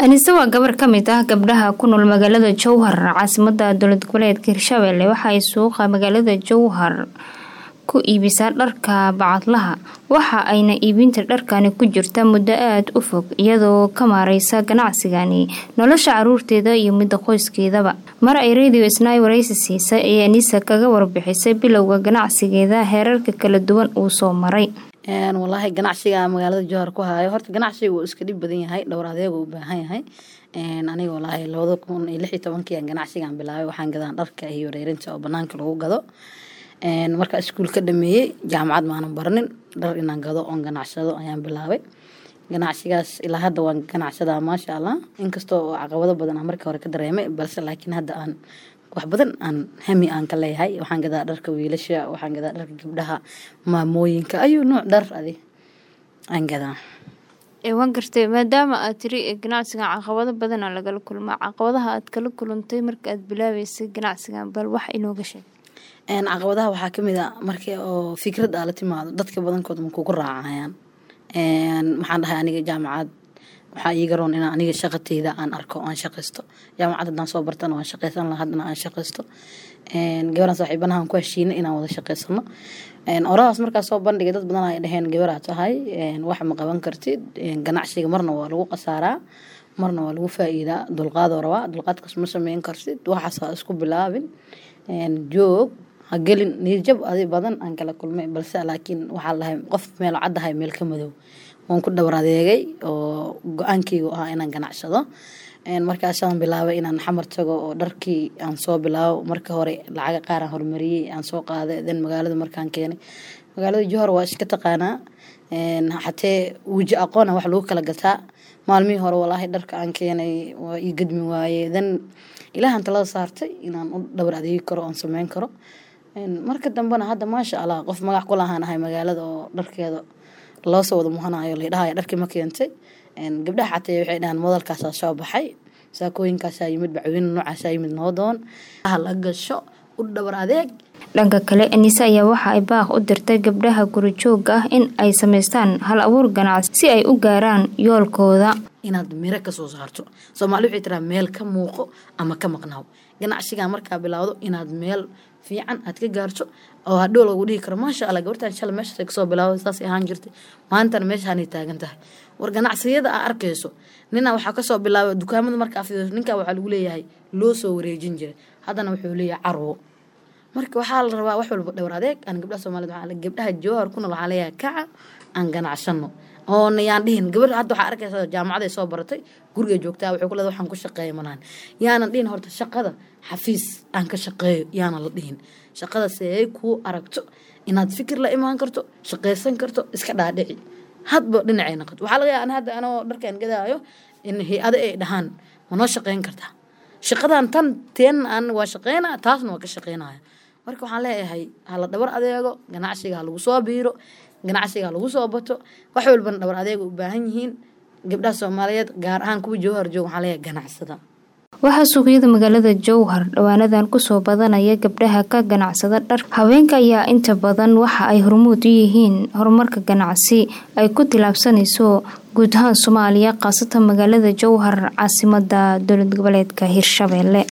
Anise waa gabar ka mid ah gabdhaha ku nool magaalada Jowhar caasimadda dowlad goboleedka Hirshabelle waxa ay suuqa magaalada Jowhar ku iibisaa dharka bacadlaha waxa ayna iibinta dharkani ku jirta muddo aad u fog iyadoo ka maareysa ganacsigani nolosha caruurteeda iyo mid qoyskeedaba mar ay radio isnay wareysi siisay ay Anise kaga warbixisay bilowga ganacsigeeda heerarka kala duwan uu soo maray والله ganacsiga magaalada Jowhar ku haayo horta ganacsigu uu iska dhib badan yahay dhowr adeeg u baahan yahay aniga wallahi 2016 ganacsigan bilaabay waxaan gadaan dharka iyo reerinta oo banaanka lagu gado marka iskuulka dhameeyay jaamacad maanan baranin dhar inaan gado oo ganacsado ayaan bilaabay ganacsigaas ilaa hadda waan ganacsadaa ma sha Allah inkastoo caqabado badan markii hore ka dareemay balse laakiin hadda aan wax badan aan hami aan ka leeyahay waxaan gadaa dharka wiilasha waxaan gadaa dharka gabdhaha maamooyinka ayuu nooc dhar aan gadaa waan gartay maadaama aad tiri ganacsiga caqabado badan laga kulmaa caqabadaha aad kala kulantay marka aad bilaabaysay ganacsigan bal wax inooga sheeg caqabadaha waxaa kamid ah markii oo fikrad la timaado dadka badankood ma ku raacayaan maxaan dhahay aniga jaamacad waxaa iiga roon inaan aniga shaqadeyda aan arko aan shaqaysto jaamacad hadaan soo bartana waan shaqaysan lahaa hadana aan shaqaysto gabaraan saaxiibanahan ku heshiinay inaan wada shaqaysano orahaas markaa soo bandhigay dad badan ay dhaheen gabaraa tahay wax ma qaban kartid ganacsiga marna waa lagu qasaaraa marna waa lagu faa'iidaa dulqaad rabaa dulqaadkaas ma sameyn kartid waxaas isku bilaabin joog hagelin niyad adi badan aan kala kulmay balse laakiin waxaa lahayn qof meel cadahay meel ka madow waan ku dhawr adeegay oo go'aankaygu ahaa inaan ganacsado markaas aan bilaabay inaan xamar tago oo dharkii aan soo bilaabo marka hore lacag qaar aan hormariyay aan soo qaaday magaalada markaan keenay magaalada Jowhar waa iska taqaanaa xatee wiji aqoon wax lagu kala gataa maalmihii hore wallahi dharka aan keenay waa ii gadmi waayay ilaahan tala saartay inaan u dhawr adeegi karo aan sameyn karo marka dambana hadda ma sha Allah qof magac ku lahaanahay magaalada oo dharkeeda loo soo wada muhanayo leedahay dharkii ma keentay gabdhaha xatee waxay dhahan modelkaas soo baxay saakooyinkaas ay yimid bacwin noocaas ay yimid noodoon la gasho u dhawr adeeg dhanka kale Anise ayaa waxa ay baaq u dirtay gabdhaha guri joog ah in ay sameystaan hal abuur ganacsi si ay u gaaraan yoolkooda inaad miro ka soo saarto Soomaali waxay tiraa meel ka muuqo ama ka maqnaaw ganacsiga marka bilaawdo inaad meel fiican aad ka gaarto oo hadhow lagu dhigi karo ma sha Allah gabartan shalay meesha ka soo bilaaway saas ahaan jirtay maanta meeshaan ay taagan tahay war ganacsiyada aad arkayso nina waxa ka soo bilaabay dukaamada marka afido ninka waxa lagu leeyahay loo soo wareejin jiray hadana wuxuu leeyahay carwo marka waxa la rabaa wax walba dhawr adeeg aan gabdhaha Soomaaliyeed waxa la gabdhaha Jowhar kuna waxa leeyahay kaca aan ganacsano oo niyaan dhihin gabar hadda waxa arkaysaa jaamacad ay soo baratay guriga joogtaa wuxuu ku leeyahay waxaan ku shaqeeyo manaan yaana dhihin horta shaqada xafiis aan ka shaqeeyo yaana la dhihin shaqada si ay ku aragto inaad fikir la imaan karto shaqeysan karto iska dhaadhici hadba dhinacay noqoto waxa laga yaabaa hadda anoo dharkan gadaayo in hay'ado ay dhahan ma noo shaqeyn kartaa shaqadan tan teen aan waa shaqeynaa taasna waa ka shaqeynaa marka waxaan leeyahay hala dhawr adeego ganacsiga lagu soo biiro ganacsiga lagu soo bato wax walba dhawr adeeg u baahan yihiin gabdhaha Soomaaliyeed gaar ahaan kuwa Jowhar joog waxaan leeyahay ganacsada waxa suuqyada magaalada Jowhar dhawaanadan ku soo badanaya gabdhaha ka ganacsada dhar haweenka ayaa inta badan waxa ay hormuud u yihiin horumarka ganacsi ay ku tilaabsanayso guud ahaan Soomaaliya qaasatan magaalada Jowhar caasimadda dowlad goboleedka Hirshabelle